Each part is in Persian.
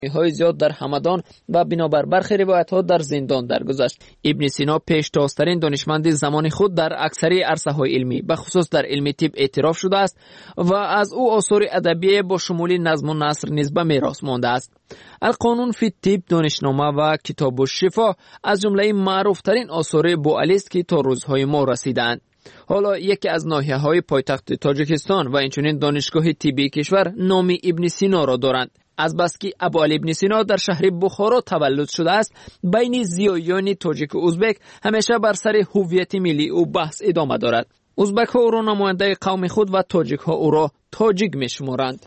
های زیاد در همدان و بنابر برخی روایت ها در زندان درگذشت. ابن سینا پیشتازترین دانشمند زمان خود در اکثر عرصه های علمی به خصوص در علم طب اعتراف شده است و از او آثار ادبی با شمول نظم و نثر نیز به میراث مانده است. القانون فی الطب دانشنامه و کتاب الشفا از جمله معروف ترین آثار بوعلی است که تا روزهای ما رسیدند. حالا یکی از ناحیه‌های پایتخت تاجیکستان و اینچنین دانشگاه طبی کشور نام ابن سینا را دارند. از بس که ابوعلی ابن سینا در شهر بخارا تولد شده است، بین زیایان تاجیک و ازبک همیشه بر سر هویت ملی او بحث ادامه دارد. ازبک ها او را نماینده قوم خود و تاجیک ها او را تاجیک می‌شمارند.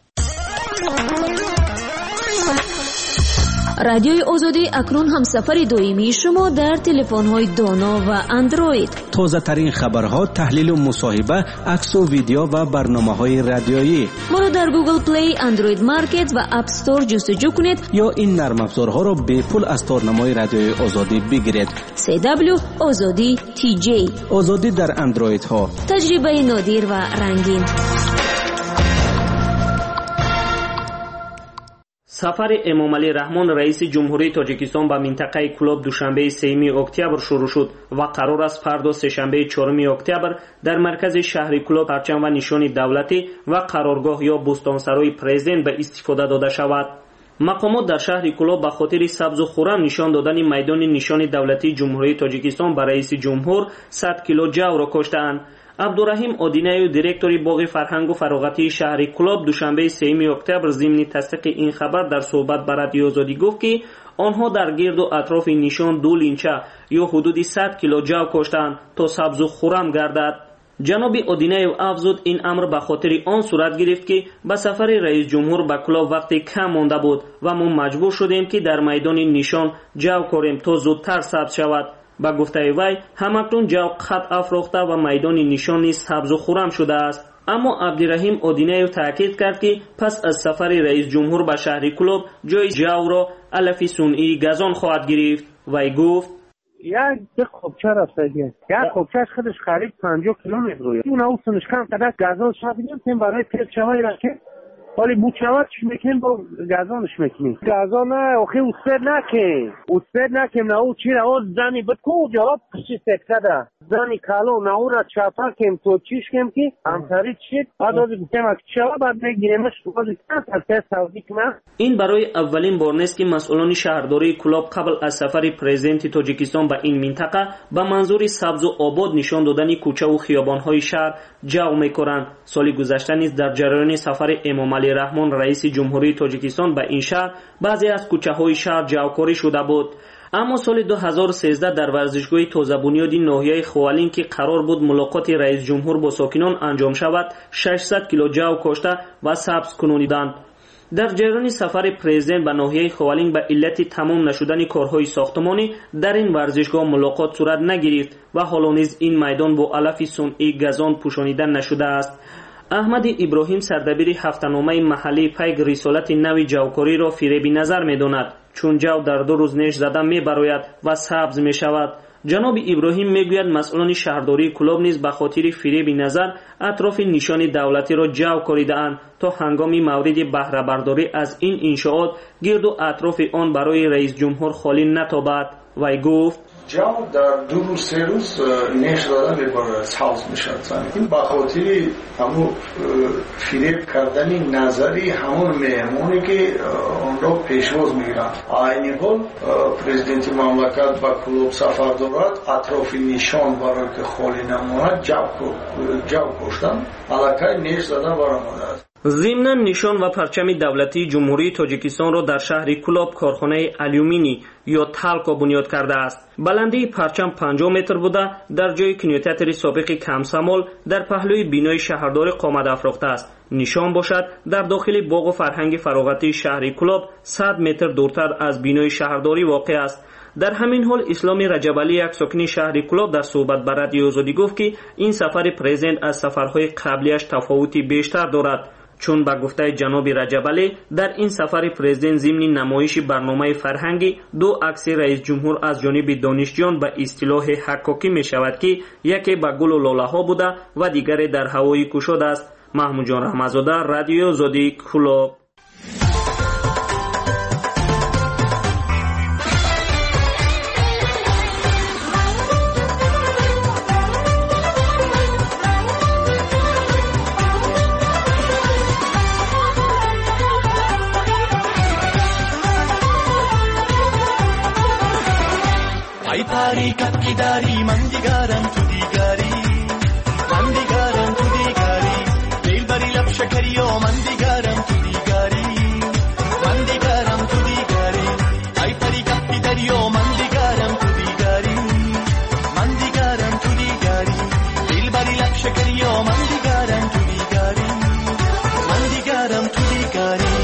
رادیوی آزادی اکنون همسفر دائمی شما در تلفن‌های دانا و اندروید. تازه ترین خبرها، تحلیل و مصاحبه، عکس و ویدیو و برنامه‌های رادیویی. ما را در گوگل پلی، اندروید مارکت و اپ استور جستجو کنید یا این نرم افزارها را به پول از تارنمای رادیوی آزادی بگیرید. CW آزادی TJ. آزادی در اندروید ها. تجربه نادر و رنگین. سفر امام علی رحمان رئیس جمهوری تاجیکستان به منطقه کلوب دوشنبه 3 اکتبر شروع شد و قرار است فردا سه‌شنبه 4 اکتبر در مرکز شهر کلوب پرچم و نشان دولتی و قرارگاه یا بستانسرای پرزیدنت به استفاده داده شود. مقامات در شهر کلوب به خاطر سبز و خرم نشان دادن میدان نشان دولتی جمهوری تاجیکستان به رئیس جمهور 100 کیلو جو را کشتند. عبدالرحیم آدینه دیرکتوری باغ فرهنگ و فراغتی شهر کلوب دوشنبه 3 اکتبر ضمن تصدیق این خبر در صحبت با رادیو آزادی گفت که آنها در گرد و اطراف نشان 2 لینچه یا حدود 100 کیلو جو کشتند تا سبز و خرم گردد. جناب آدینه افزود این امر به خاطر آن صورت گرفت که به سفر رئیس جمهور به کلوب وقتی کم مانده بود و ما مجبور شدیم که در میدان نشان جو کاریم تا زودتر سبز شود. با گفته وی همکنون جو خط افروخته و میدان نشان نیز سبز و خرم شده است. اما عبدالرحیم آدینه تاکید کرد که پس از سفر رئیس جمهور به شهر کلوب جای جو را علف صنعی گازان خواهد گرفت. وی گفت یک خوبچه رفته یک خوبچه خودش قریب 50 کیلومتر روی اون او سنشکم قدر گازان شدیم تیم برای تیز شوی را که ولی بوچواتش میکنیم با گازانش میکنیم گازان نه اخی اوسپر نکیم نه او چی را او زنی بکو جواب کشی سکته ده زنی کالو نه او را چاپا کم تو چیش کم که همساری چید بعد از بکیم اک چوا بعد میگیریمش بازی کنم. این برای اولین بار نیست که مسئولان شهرداری کلوب قبل از سفر پرزیدنت تاجیکستان به این منطقه به منظور سبز و آباد نشان دادن کوچه و خیابان‌های شهر جو میکنند. سال گذشته نیز در جریان سفر امام علی رحمان رئیس جمهوری تاجیکستان به این شهر بعضی از کوچه‌های شهر جوکاری شده بود. اما سال 2013 در ورزشگاه تازه بنیاد ناحیه خوالین که قرار بود ملاقات رئیس جمهور با ساکنان انجام شود 600 کیلو جو کشته و سبز کنونیدند. در جریان سفر پرزیدنت به ناحیه خوالین به علت تمام نشدن کارهای ساختمانی در این ورزشگاه ملاقات صورت نگرفت و حالا نیز این میدان با علف صنعی گازان پوشانیده نشده است. احمد ابراهیم سردبیر هفته‌نامه محلی پیگ رسالت نوی جوکاری را فریبی نظر می‌داند چون جو در 2 روز نش زده می‌براید و سبز می‌شود. جناب ابراهیم میگوید مسئولان شهرداری کلوب نیز به خاطر فریب نظر اطراف نشان دولتی را جو کاریده‌اند تا هنگام مورد بهره برداری از این انشاءات گرد و اطراف آن برای رئیس جمهور خالی نتابد. وی گفت جو در 2 روز 3 روز نش داده میبره سبز میشد. این به خاطر همون فریب کردن نظری همون مهمونی که آن را پیشواز میگیرند. این حال پرزیدنت مملکت با کلوب سفر دارد اطراف نشان برای که خالی نماند جو کشتن علاقه نش داده برآمده است. ضمن نشان و پرچم دولتی جمهوری تاجیکستان را در شهر کلوب کارخانه آلومینی یا تالکو بنیاد کرده است. بلندی پرچم 50 متر بوده در جای کنیوتاتر سابق کمسمال در پهلوی بینای شهردار قامت افروخته است. نشان باشد در داخل باغ فرهنگ فراغتی شهر کلوب 100 متر دورتر از بینای شهرداری واقع است. در همین حال اسلام رجبعلی یک ساکن شهر کلوب در صحبت با رادیو آزادی گفت که این سفر پرزیدنت از سفرهای قبلیش تفاوتی بیشتر دارد چون با گفته جناب رجبعلی در این سفر پرزیدنت ضمن نمایش برنامه فرهنگی 2 عکس رئیس جمهور از جانب دانشجویان به اصطلاح حکاکی می شود که یکی با گل و لاله ها بوده و دیگری در هوای گشاد است. محمود جان رحمتزاده، رادیو آزادی کلوب. حرکت که داری من دیگرم تو دیگری من دیگرم تو دیگری دل بری لب شکری و من دیگرم تو دیگری من دیگرم تو دیگری ای حرکت که داری و من دیگرم تو دیگری من دیگرم تو دیگری دل بری لب شکری و من دیگرم تو دیگری من دیگرم تو دیگری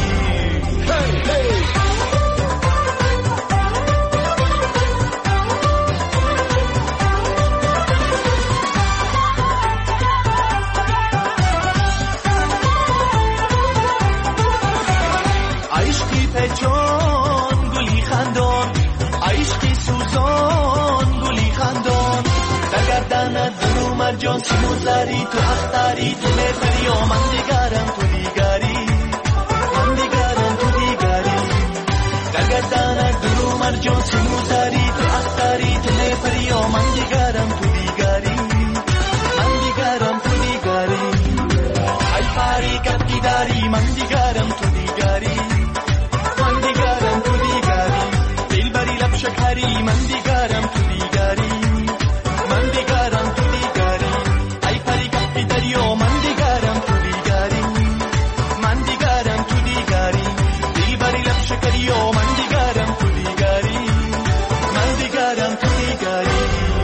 جان گلی خندان عشقی سوزان گلی خندان در گردنت درو مرجان سیموزاری تو اختری تو مهری و من دیگرم تو دیگری من دیگرم تو دیگری در گردنت درو مرجان سیموزاری تو اختری تو مهری و من دیگرم تو دیگری من دیگرم تو دیگری ای حرکت که داری من دیگرم تو دیگری شکری من دیگرم تو دیگری من دیگرم تو دیگری ای پریگاه که داری و من دیگرم تو دیگری من دیگرم تو دیگری دل بری لب شکری و من دیگرم تو دیگری من دیگرم تو دیگری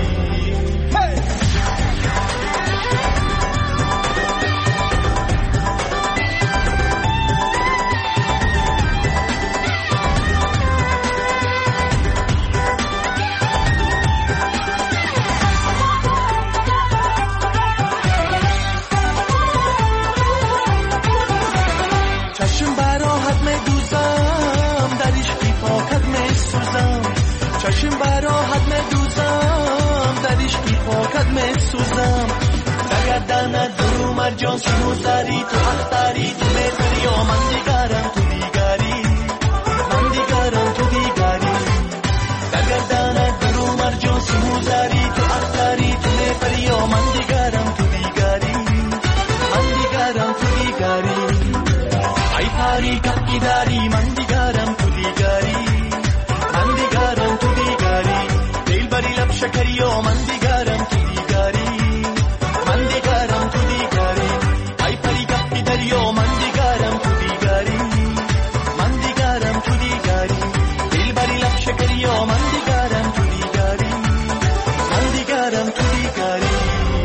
چشم براحت میدوزم در عشقی پاکت میسوزم در گردنت درو مرجان سیموزاری تو اختری تو مهری و من دیگرم تو دیگری من دیگرم تو دیگری در گردنت درو مرجان سیموزاری تو اختری تو مهری و من دیگرم تو دیگری من دیگرم تو دیگری ای حرکت که داری من دیگرم تو دیگری من دیگرم تو دیگری دل بری لب شکری و من دیگرم تو دیگری من دیگرم تو دیگری ای پریگاه که داری و من دیگرم تو دیگری من دیگرم تو دیگری دل بری لب شکری و من دیگرم تو دیگری من دیگرم تو دیگری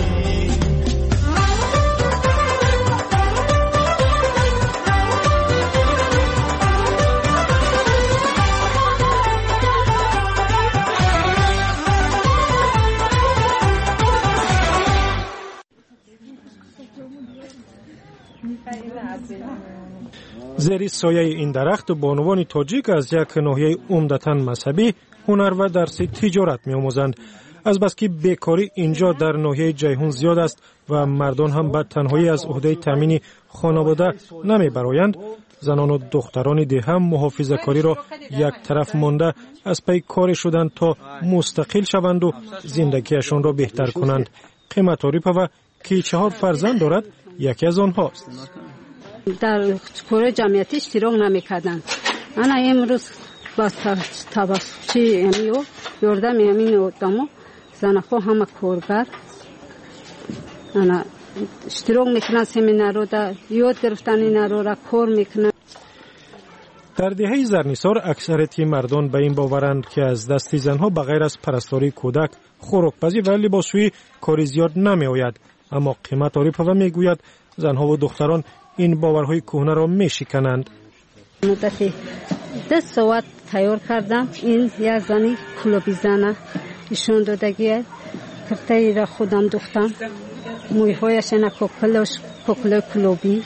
زیر سایه این درخت بانوان تاجیک از یک ناحیه عمدتاً مذهبی هنر و درس تجارت می‌آموزند. از بس که بیکاری اینجا در ناحیه جیهون زیاد است و مردان هم به تنهایی از عهده تامین خانواده نمی‌برآیند، زنان و دختران ده هم محافظه‌کاری را یک طرف مانده از پی کار شدند تا مستقل شوند و زندگیشان را بهتر کنند. قیمت آریپова که 4 فرزند دارد یکی از آنهاست. در کار جمعیتی اشتراک نمی‌کردند. انا امروز با توسطی امیو یاردم همین آدم‌ها زن‌ها همه کارگر انا اشتراک میکنن سمینارو دا یاد گرفتن اینا رو کار میکنن. در دهه زرنیسار اکثریت مردان به این باورند که از دست زنها بغیر از پرستاری کودک، خوراکپزی و لباسشویی کاری زیاد نمی‌آید. اما قیمت آریپova میگوید زنها و دختران این باورهای کهنه را میشکنند. مدتی 10 ساعت تیار کردم. این یک زنی کلوبی زنه ایشون دادگیه کرته را خودم دوختم مویهایش اینا کوکل کلوبی.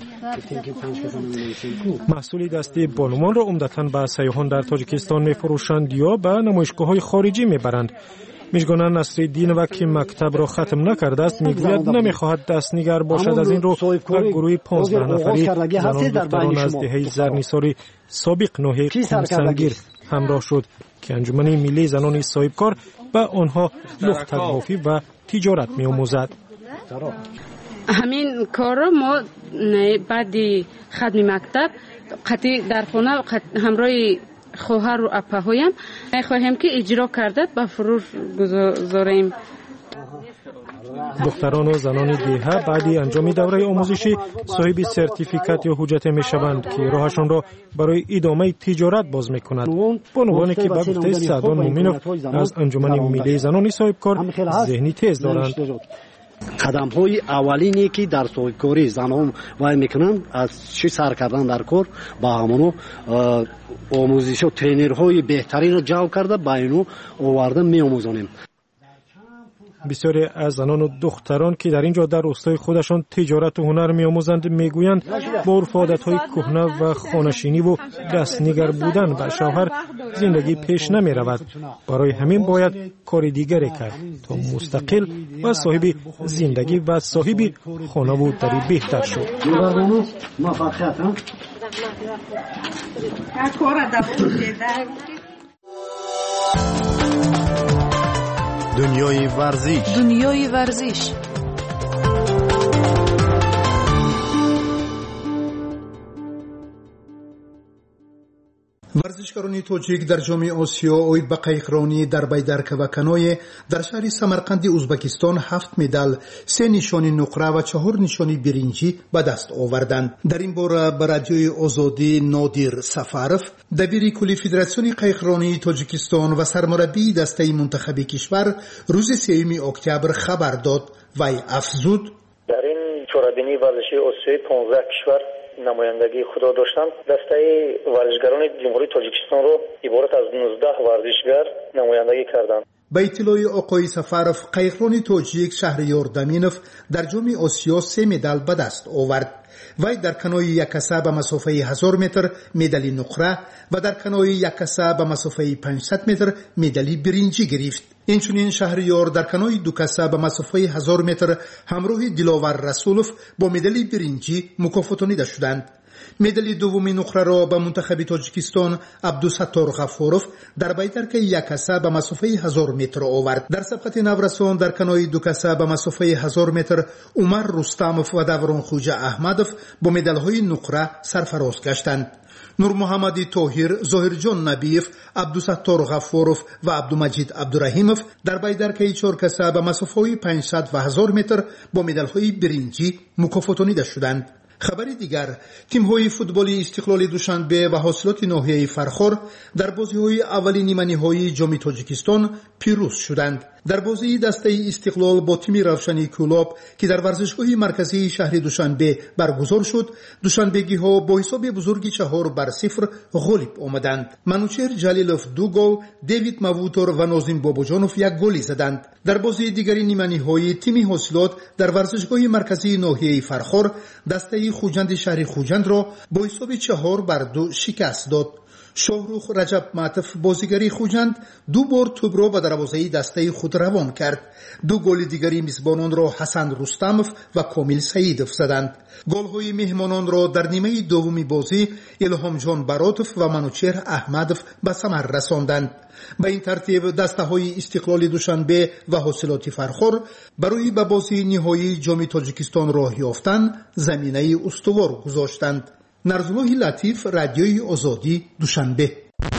محصول دستی بانوان را عمدتاً به سیاحان در تاجیکستان میفروشند یا به نمایشگاه‌های خارجی میبرند. میشگانه نصرالدین و که مکتب را ختم نکرده است میگوید نمیخواهد دستنگر باشد. از این رو و گروه 15 نفری زنان دختران از دهه زرنیساری سابق ناحیه قمسنگیر همراه شد که انجمن ملی زنان صاحبکار به آنها لخت‌بافی و تجارت می‌آموزد. همین کار را ما بعد ختم مکتب قطعی در خانه همراه خواهر و اپاهایم میخواهیم که اجرا کرده به فروش گذاریم. دختران و زنان دیه بعدی انجام دوره آموزشی صاحب سرتیفیکات یا حجت میشوند که راهشان را برای ادامه تجارت باز میکند. بانوانی که به گفته سعدان مومینوف از انجمن ملی زنان صاحبکار ذهنی تیز دارند. قدم های اولینی که در صاحبکاری زنان وای میکنند از چی سر کردن در کار با همونو آموزش و ترینرهای بهترین را جلب کرده با اینو آورده میآموزانیم. بسیاری از زنان و دختران که در اینجا در روستای خودشان تجارت و هنر می‌آموزند میگویند با عرف و عادت‌های کهنه و خانه‌شینی و دستنگر بودن به شوهر زندگی پیش نمی‌رود. برای همین باید کار دیگری کرد تا مستقل و صاحب زندگی و صاحب خانه و دری بهتر شد. دنیای ورزش. ورزشکاران توجیک در جام آسیا اوید به قایقرانی در بیدرک و کنایه در شهر سمرقند ازبکستان 7 مدال، 3 نشانی نقره و 4 نشانی برنجی به دست آوردند. در این باره به رادیوی آزادی نادیر سفارف، دبیر کلی فدراسیون قایقرانی تاجیکستان و سرمربی دسته منتخب کشور روز 3 اکتبر خبر داد و افزود: در این چهاربینی ورزشی آسیایی 15 کشور نمایندگی خود را داشتند. دسته ورزشگران جمهوری تاجیکستان را عبارت از 19 ورزشگر نمایندگی کردند. به اطلاع آقای سفارف، قایقران تاجیک شهریار دامینوف در جام آسیا 3 مدال به دست آورد. وی در کنوی یک کسه به مسافه 1000 متر مدال نقره و در کنوی یک کسه به مسافه 500 متر مدال برنجی گرفت. اینچنین شهریار در کنوی 2 کسه به مسافه 1000 متر همراه دلاور رسولوف با مدال برنجی مکافاتانیده شدند. مدال دوم نقره را به منتخب تاجیکستان عبدالستار غفاروف در بیدرک 1 کسه به مسافه 1000 متر آورد. در سبقت نورسان در کنوی 2 کسه به مسافه 1000 متر عمر رستموف و دوران خوجه احمدوف با مدال‌های نقره سرفراز گشتند. نور محمد طاهر، ظاهر جان نبیف، عبدالستار غفاروف و عبدالمجید عبدالرحیموف در بیدرک 4 کسه به مسافه 500 و 1000 متر با مدال‌های برنجی مکافاتانیده شدند. خبری دیگر، تیم‌های فوتبالی استقلال دوشنبه و حاصلات ناحیه فرخار در بازی‌های اولی نیمه‌نهایی جام تاجیکستان پیروز شدند. در بازی دسته استقلال با تیم روشنی کلاب که در ورزشگاه مرکزی شهر دوشنبه برگزار شد، دوشنبگی‌ها با حساب بزرگی 4-0 غالب آمدند. منوچهر جلیلوف 2 گل، دیوید مووتور و نازم باباجانوف 1 گل زدند. در بازی دیگری نیمه‌نهایی تیم حاصلات در ورزشگاه مرکزی ناحیه فرخار دسته خوجند شهر خوجند را با حساب 4-2 شکست داد. شاهروخ رجب معطف بازیگری خوجند 2 بار توپ را به دروازه دسته خود روان کرد. 2 گل دیگری میزبانان را حسن رستموف و کامل سعیدوف زدند. گل‌های مهمانان را در نیمه دوم بازی الهام جان براتوف و منوچهر احمدوف به ثمر رساندند. به این ترتیب دسته‌های استقلال دوشنبه و حاصلات فرخار برای به بازی نهایی جام تاجیکستان راه یافتن زمینه استوار گذاشتند. نرزالله لطیف، رادیوی آزادی، دوشنبه.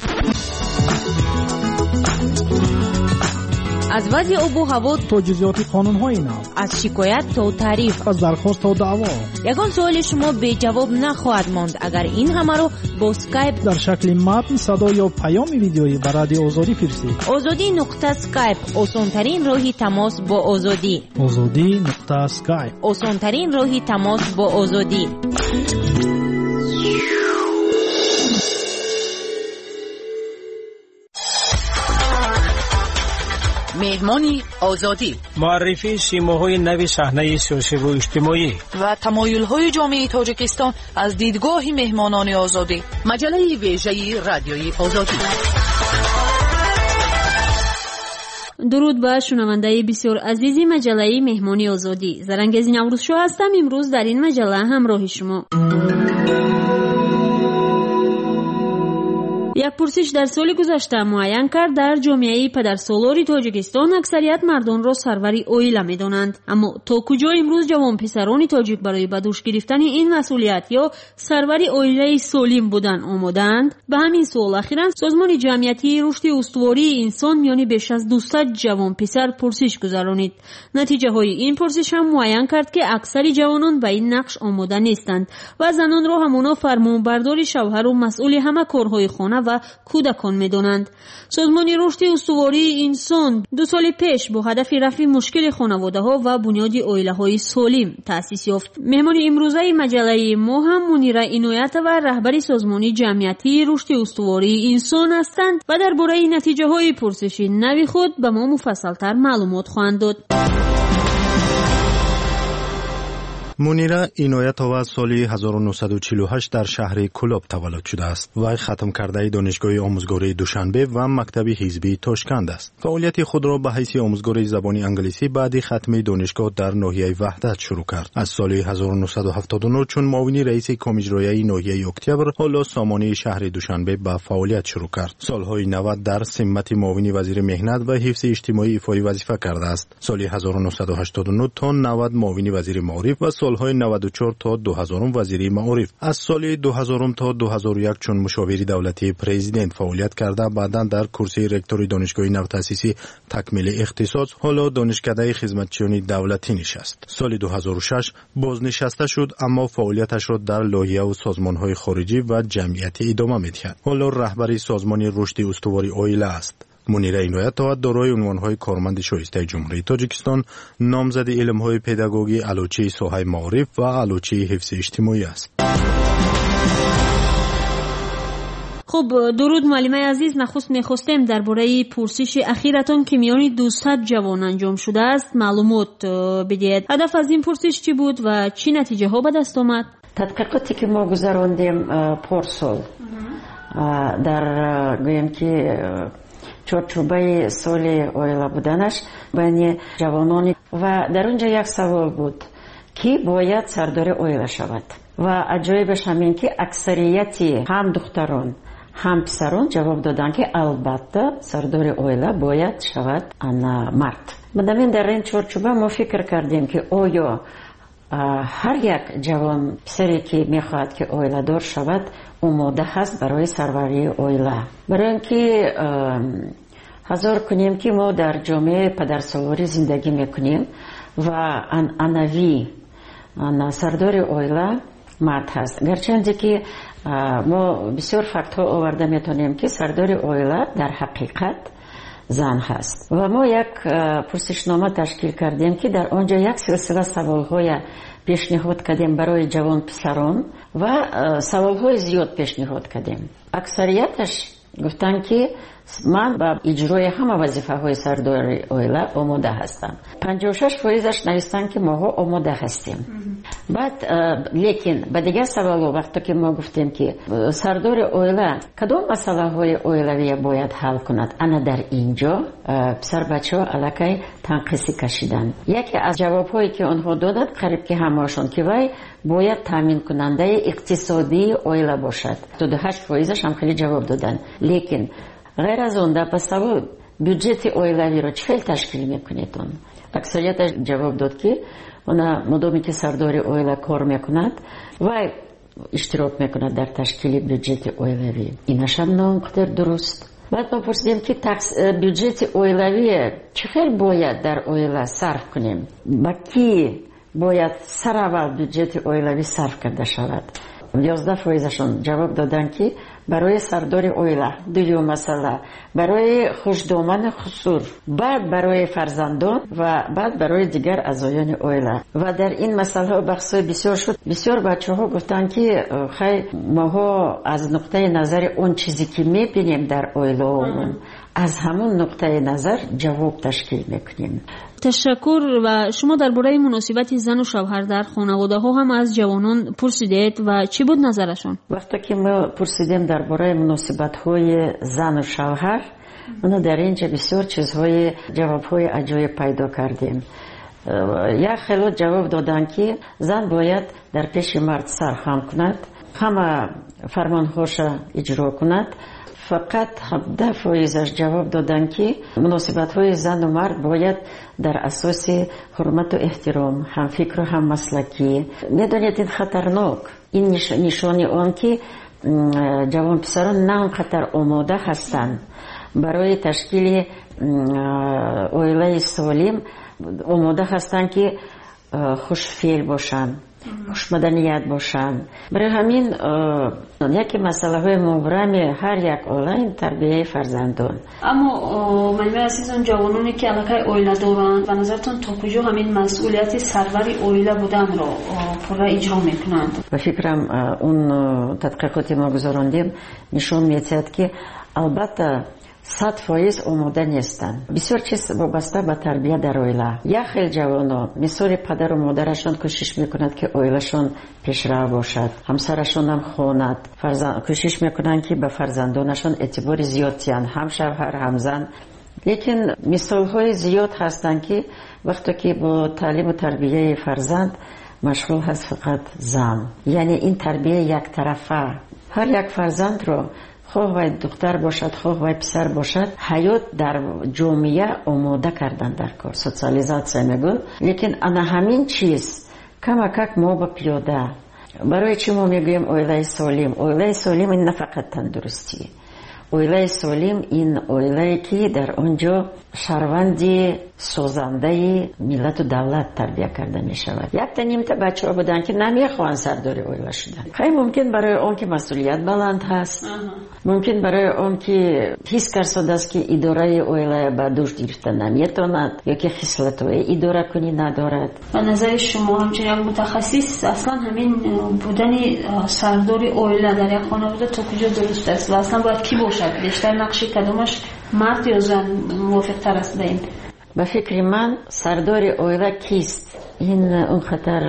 از وضع آب و هوا تا جزئیات قانون‌های نو، از شکایت تا تعریف، از درخواست تا دعوا، یگان سوال شما به جواب نخواهد ماند اگر این همه رو با اسکایپ در شکل متن، صدا یا پیام ویدیویی به رادیو آزادی فرستید. آزادی.اسکایپ، آسان‌ترین راه تماس با آزادی. آزادی.اسکایپ، آسان‌ترین راه تماس با آزادی. مهمانی آزادی، معرفی سیماهای نوی صحنه سیاسی و اجتماعی و تمایل‌های جامعه تاجیکستان از دیدگاه مهمانان آزادی. مجله ویژه رادیوی آزادی. درود به شنونده بسیار عزیزی مجله مهمانی آزادی. زرنگزی نوروزشو هستم. امروز در این مجله همراه شما. یک پرسش در سال گذشته معین کرد در جامعه پدرسالار تاجیکستان اکثریت مردان را سروری اویلا می‌دانند، اما تا کجا امروز جوان پسران تاجیک برای به دوش گرفتن این مسئولیت یا سروری اویلای سالم بودن آمادند؟ به همین سوال اخیراً سازمان جمعیتی رشد استواری انسان میان بیش از 200 جوان پسر پرسش گذرانید. نتیجه های این پرسش هم معین کرد که اکثر جوانان به این نقش آماده نیستند و زنان را همانا فرمانبردار شوهر و مسئول همه کارهای خانه و کودکان می‌دانند. سازمان رشد استواری انسان 2 سال پیش با هدف رفع مشکل خانواده‌ها و بنیاد عائله‌های سالم تأسیس یافت. مهمان امروزه مجله ما هم منیره عنایت و رهبر سازمان جمعیتی رشد استواری انسان هستند و درباره نتیجه‌های پرسش نوی خود به ما مفصل‌تر معلومات خواهند داد. منیره عنایت‌آور سال 1948 در شهر کلاب تولد شده است. وی ختم کرده دانشگاه آموزگاری دوشنبه و مکتب حزبی تاشکند است. فعالیت خود را به حیث آموزگار زبان انگلیسی بعد ختم دانشگاه در ناحیه وحدت شروع کرد. از سال 1979 چون معاون رئیس کمیته ناحیه اکتبر حالا سامانه شهر دوشنبه به فعالیت شروع کرد. سالهای 90 در سمت معاون وزیر مهنت و حفظ اجتماعی ایفای وظیفه کرده است. سال 1989 تا 90 معاون وزیر معارف و سالهای 94 تا 2000 وزیری معارف. از سال 2000 تا 2001 چون مشاور دولتی پرزیدنت فعالیت کرده، بعداً در کرسی رکتور دانشگاه نوتأسیسی تکمیل اختصاص، حالا دانشکده خدمتچیان دولتی نشست. سال 2006 بازنشسته شد، اما فعالیتش را در لایحه و سازمان‌های خارجی و جمعیتی ادامه می‌دهد. حالا رهبر سازمان رشد استواری عائله است. منیره عنایت‌آور دارای عنوان‌های کارمند شایسته جمهوری تاجیکستان، نامزد علم‌های پداگوژی، علوچه ساحه معارف و علوچه حفظ اجتماعی است. خب درود معلمه عزیز، نخست میخواستیم درباره پرسش اخیرتان که میان 200 جوان انجام شده است معلومات بدهید. هدف از این پرسش چی بود و چی نتیجه ها به دست آمد؟ تحقیقاتی که ما گذراندیم پارسال در گویم که چارچوبه سال عائله بودنش بین جوانان و در اونجا یک سوال بود که باید سردار عائله شود و عجایبش همین که اکثریتی هم دختران هم پسران جواب دادن که البته سردار عائله باید شود مرد. مدامین در این چارچوبه ما فکر کردیم که آیا هر یک جوان پسری که میخواهد که عائله دار شود آماده هست برای سروری عائله. برای اینکه حاضر کنیم که ما در جامعه پدرسالاری زندگی میکنیم و عنعنوی سردار عائله مرد هست، گرچند که ما بسیار فکت ها آورده میتونیم که سردار عائله در حقیقت زن هست و ما یک پرسشنامه تشکیل کردیم که در آنجا یک سلسله سوال های پیشنهاد کردیم برای جوان پسران و سوال های زیاد پیشنهاد کردیم. اکثریتش گفتن که من با اجرای همه وظیفه های سردار عائله آماده هستم. 56% نوشتن که ما آماده هستیم. بعد لیکن به دیگه سوال وقتی که ما گفتیم که سردار عائله کدام مسئله های عائلوی باید حل کند، انا در اینجا پسر بچه ها علاقه تنقیصی کشیدن. یکی از جواب هایی که آنها دادن قریب که همهاشون که وای باید تامین کننده اقتصادی عائله باشد. 28% هم خیلی جواب دادن. لیکن غیر از اون در پسول بودجت عائلوی رو چه تشکیل میکنیدون؟ اکثریت جواب داد که اونا مدامی که سردار عائله کار میکند و اشتراک میکند در تشکیل بودجت عائلوی. اینش هم ناقدر درست. بعد ما پرسیدیم که بودجت عائلوی چقدر باید در عائله صرف کنیم؟ با کی باید سر اول بودجت عائلوی صرف کرده شود؟ 11% جواب دادن که برای سردار عائله، دوم مسئله برای خوشدامن خسور، بعد برای فرزندان و بعد برای دیگر اعضایان عائله. و در این مسئله بحث‌های بسیار شد. بسیار بچه‌ها گفتن که خیلی ما از نقطه نظر اون چیزی که می‌بینیم در عائله از همون نقطه نظر جواب تشکیل میکنیم. تشکر. و شما درباره مناسبت زن و شوهر در خانواده ها هم از جوانان پرسیدید و چی بود نظرشون؟ وقتی که ما پرسیدیم درباره مناسبت های زن و شوهر، ما در اینجا بسیار چیزهای جوابهای عجایب پیدا کردیم. یک خیلی جواب دادن که زن باید در پیش مرد سرخم کند، همه فرمانهاش اجرا کند، فقط 17% جواب دادن که مناسبت‌های زن و مرد باید در اساس حرمت و احترام، هم فکر و هم مسلکی. میدونید این خطرناک، این نشانی آن که جوان پسران نه اونقدر آماده هستند برای تشکیل عائله سالم، آماده هستند که خوشفعل باشند، خوش مدنیت باشند. برای همین یکی مسئله های مبرم هر یک عائله تربیت فرزندان. اما منوی عزیزان، جوانانی که علاقه عائله دارند، به نظرتون تا کجا همین مسئولیت سروری عائله بودن را پورا اجرا میکنند؟ و فکرم اون تحقیقاتی ما گذراندیم نشون میدهد که البته 100% آماده نیستند. بسیار چیز وابسته به تربیت در عائله. یک خیلی جوانا مثال پدر و مادرشان کوشش میکنند که عائلهشان پیشرو باشد، همسرشان هم خواند، کوشش میکنند که به فرزندانشان اعتبار زیاد دهند، هم شوهر هم زن. لیکن مثال های زیاد هستند که وقتی که با تعلیم و تربیت فرزند مشغول هست فقط زن، یعنی این تربیت یک طرفه. هر یک فرزند رو خواه و دختر باشد خواه و پسر باشد، حیات در جامعه آماده کردن در کار سوسیالیزاسیون میگن. لیکن انا همین چیز کمک ما با پیاده. برای چی ما میگویم عائله سالم؟ عائله سالم این نه فقط تندرستی، عائله سالم این عائله که در آنجا شهروندی سازنده ملت و دولت تربیت کرده می شود. یک تا نیم تا بچه ها بودن که نمیخوان سردار عائله شدن. خیلی ممکن برای اون که مسئولیت بلند هست، ممکن برای اون که حس کرده است که اداره عائله به دوش گرفتن نمیتواند یا که خصلت اداره کنی ندارد. به نظر شما همچنین متخصص اصلا همین بودن سردار عائله در یک خانواده تا کجا درست است و اصلا باید کی باشد؟ بیشتر نقش کدومش مرد یا زن موافق تر است؟ داریم به فکر من سردار عائله کیست؟ این اون خطر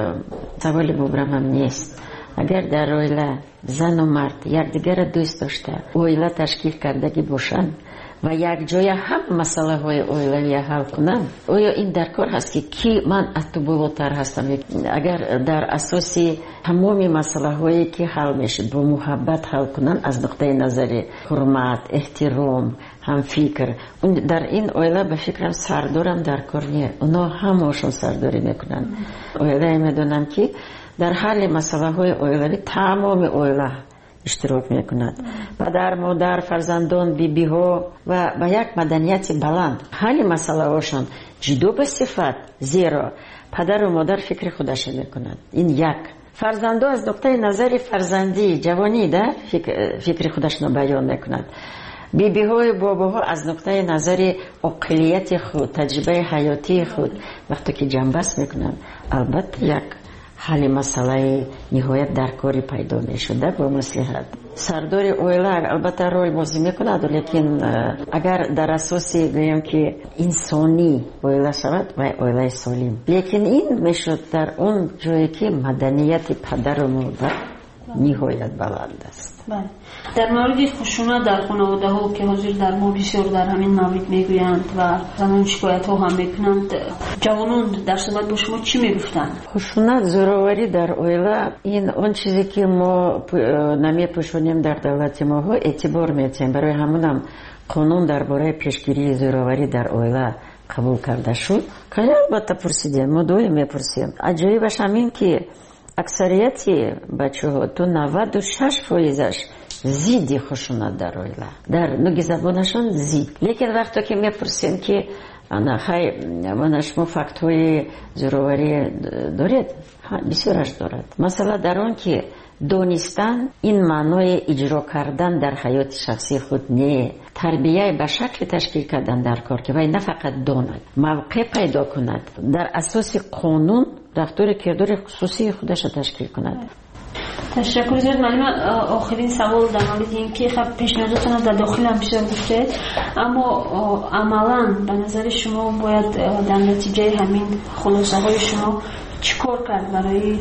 سوال مبرم هم نیست. اگر در عائله زن و مرد یکدیگر دوست داشته عائله تشکیل کردگی باشند و یک جای هم مسئله های عائلوی حل کنند، آیا این در کار هست که کی من از تو بالاتر هستم؟ اگر در اساس تمامی مسئله هایی که حل میشه با محبت حل کنند از نقطه نظر حرمت، احترام، هم فکر، در این عائله به فکرم سردارم در کار نیه، اونا همشون سرداری میکنن. عائله میدونم که در حل مسئله های عائلوی تمام عائله اشتراک میکند. پدر، مادر، فرزندان، بیبی ها و با یک مدنیت بلند حل مسئله هاشون جدو به صفت، زیرا پدر و مادر فکر خودش میکند. این یک. فرزندان از نقطه نظر فرزندی جوانی ده فکر خودش بیان میکند. بیبی های بابا ها از نقطه نظر عقلیت خود، تجربه حیاتی خود وقتی که جنبست میکنند، البته یک حل مسئله نهایت در کاری پیدا می شده با مصلحت. سردار عائله البته رول بازی میکند، لیکن اگر در اساسی بگیم که انسانی عائله شود و عائله سالم، لیکن این میشد در اون جایی که مدنیت پدر و مادر نهایت بلند است. بله. در مورد خشونت در خانواده ها که حضور در ما بسیار در همین مورد میگویند و زنان شکایت ها هم میکنند، جوانان در صحبت با شما چی میگفتند؟ خشونت، زوراوری در عائله این اون چیزی که ما نمیپوشونیم در دولت ما ها اعتبار میتیم. برای همونم قانون درباره پیشگیری زوراوری در عائله قبول کرده شد. که البته پرسیدیم، ما دوی میپرسیم. عجایبش همین که اکثریتی بچه ها تو 96% زیدی خشونت در عائله، در نوع زبانشان زید. لیکن وقتی که میپرسیم که انا خیلی من شما فکت های زوراوری دارید؟ بسیارش دارد. مثلا در آن که دانستن این معنای اجرا کردن در حیات شخصی خود نه، تربیه به شکل تشکیل کردن در کار که وای نه فقط داند، موقع پیدا کند، در اساس قانون رفتار کردار خصوصی خودش تشکیل کند. تشکر زیاد. معلم آخرین سوال در مورد این که خب پیشنهاداتون در داخل هم بسیار گفتید، اما عملا به نظر شما باید در نتیجه همین خلاصه های شما چیکار کرد برای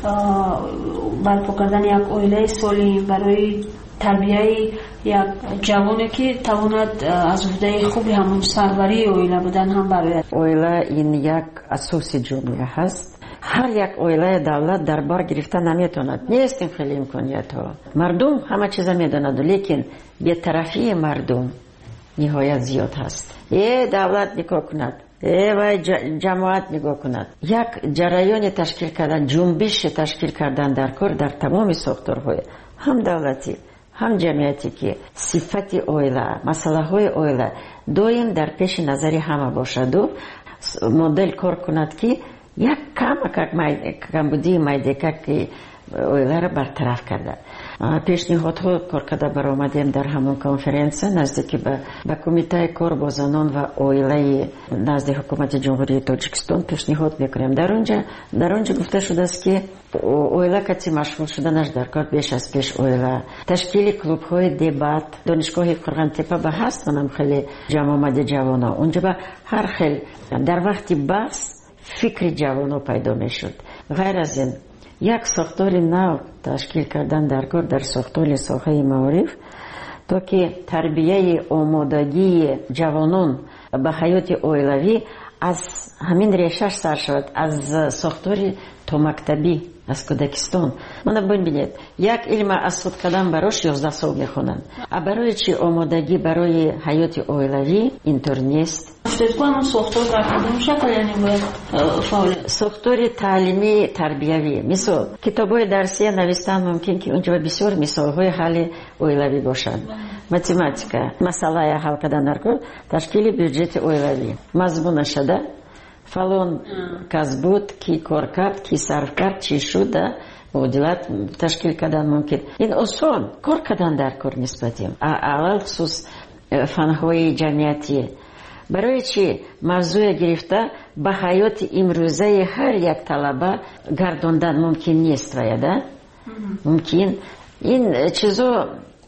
برپا کردن یک عائله سالم، برای تربیت یک جوانی که تواند از عهده خوبی همون سروری عائله بودن هم برآید؟ عائله این یک اساس جامعه هست. هر یک اویله دولت در بار گرفته نمیتوند. نیست این خیلی امکانیت ها. مردم همه چیز میدوند، لیکن بی‌طرفی مردم نهایت زیاد هست. دولت نگاه کند، و جماعت نگاه کند، یک جریان تشکیل کردن، جنبش تشکیل کردن در کار در تمام ساختارهای هم دولتی هم جمعیتی که صفت اویله، مسئله های اویله دویم در پیش نظری همه باشد و مدل کار کند که یک کمبودی مایدکه که اویله را برطرف کرده. پیشنهادها کار کرده برآمدیم در همون کنفرانس نزدیک به کمیته کار با زنان و اویله نزد حکومت جمهوری تاجیکستان پیشنهاد میکنیم. در اونجا گفته شده است که اویله کسی مشغول شدنش در کار بیش از پیش اویله تشکیل کلوب های دیبات دانشگاه قرغنتپه به هست منم خیلی جمع آمده جوانا اونجا به هر خیلی در وقتی بحث فکر جوانا پیدا میشد. غیر از این یک ساختار نو تشکیل کردن در کار در ساختار ساحه معارف تا که تربیه آمادگی جوانان به حیات اویلوی از همین ریشش سر شود، از ساختار تا مکتبی از کودکستان. من ببینید یک علم از خود کردن براش 11 سال میخونن. برای چی آمادگی برای حیات اویلوی اینطور نیست. ساختار تعلیمی تربیوی مثل کتاب‌های درسی نوشتن ممکن که اونجا بسیار مثال‌های حل اویلوی باشد. متماتیکا مسئله حل کردن در کار تشکیل بودجت اویلوی مضمون شده فلان کس بود کی کار کرد کی صرف کرد چی شده مدیریت تشکیل کردن ممکن. این اصول کار کردن در کار نسبتیم اول خصوص فنهای جمعیتی برای چی موضوع گرفته به حیات امروزه هر یک طلبه گرداندن ممکن نیست ویده ممکن این چیزا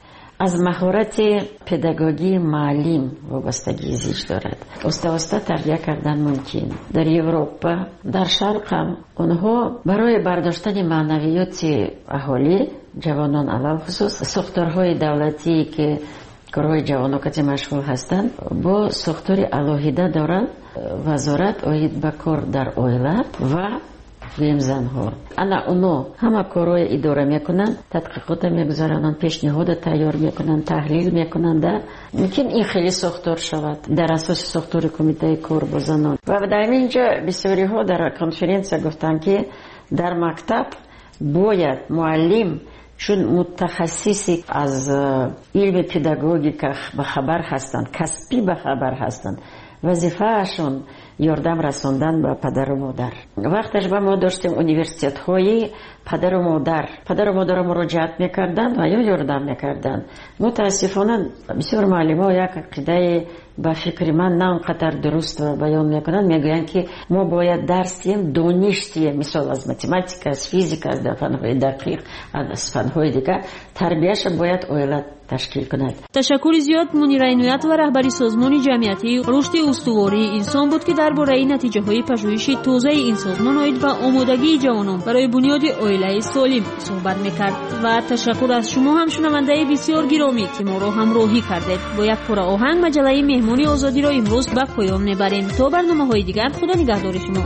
از مهارت پداگوژی معلم وابستگی زیاد دارد. آسته تربیت کردن ممکن. در اروپا در شرق هم اونها برای برداشتن معنویات اهالی جوانان علل خصوص ساختارهای دولتی که کارهای جوانان که مشغول هستند با ساختار الهیده دارند وزارت آید به کار در اویله و ویم زنها. انا اونو همه کارهای اداره میکنن، تحقیقات میگذارن، پیشنهاد تیار میکنن، تحلیل میکنن. در ممکن این خیلی ساختار شود در اساس ساختار کمیته کار با زنان. و در اینجا بسیاری ها در کنفرانس گفتن که در مکتب باید معلم چون متخصصی از علم پداگوژیک به خبر هستند، کسبی به خبر هستند، وظیفه‌شون یاردم رساندن به پدر و مادر. وقتش به ما داشتیم انیورسیت های پدر و مادر مراجعت میکردن و یا یاردم میکردن. متاسفانه بسیار معلم ها یک عقیده به فکر من نه اونقدر درست و بیان میکنن، میگوین که ما باید درسیم دانشتیم مثال از متماتیک، از فیزیک، از فنهای دقیق، از فنهای دیگر تربیهش باید اویلت تشکیل کند. تشکر زیاد منیر عنایت و رهبری سازمان جمعیتی رشد استواری انسان بود که درباره نتیجه های پژوهش توزیع این سازمان آید و آمادگی جوانان برای بنیاد اویله سالم صحبت میکرد. و تشکر از شما هم شنونده بسیار گرامی که ما را همراهی کردید. با یک پاره آهنگ مجله مهمانی آزادی را امروز به پایان میبریم. تا برنامه‌های دیگر خدا نگهدار شما.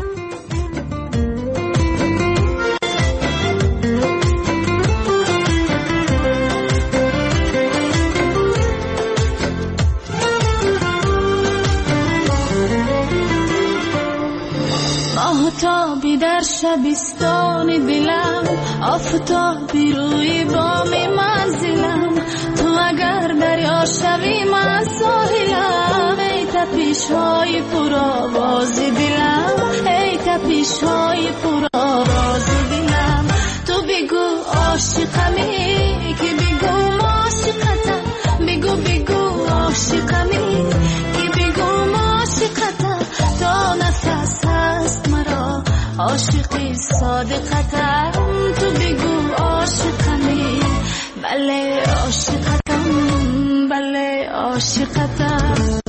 آفتابی در شبستان دلم، آفتابی روی بام منزلم، تو اگر دریا شوی من ساحلم. ای تپش های پرآواز دلم، ای تپش های پرآواز دلم، تو بگو عاشقمی که بگو عاشقتم، بگو عاشقمی که بگو عاشقتم، تا نفس هست مرا عاشقی صادقتم، تو بگو عاشقمی بله عاشقتم، بله عاشقتم.